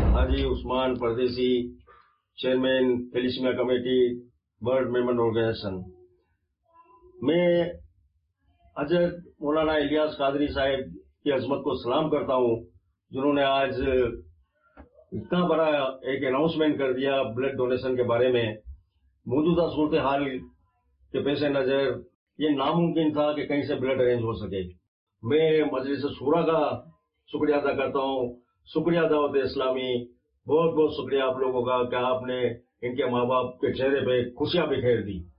हाजी Usman Pardesi, chairman thalassemia committee, world memorial organization. मैं हजरत मौलाना इलियास कादरी साहब की अजमत को सलाम करता हूं, जिन्होंने आज इतना बड़ा एक अनाउंसमेंट कर दिया ब्लड डोनेशन के बारे में। मौजूदा सूरत हाल के पेश नजर ये नामुमकिन था कि कहीं से ब्लड अरेंज हो सके। मैं मजलिस शूरा का शुक्रिया अदा करता हूं। शुक्रिया दावत इस्लामी, बहुत बहुत शुक्रिया आप लोगों का कि आपने इनके माँ बाप के चेहरे पे खुशियां बिखेर दी।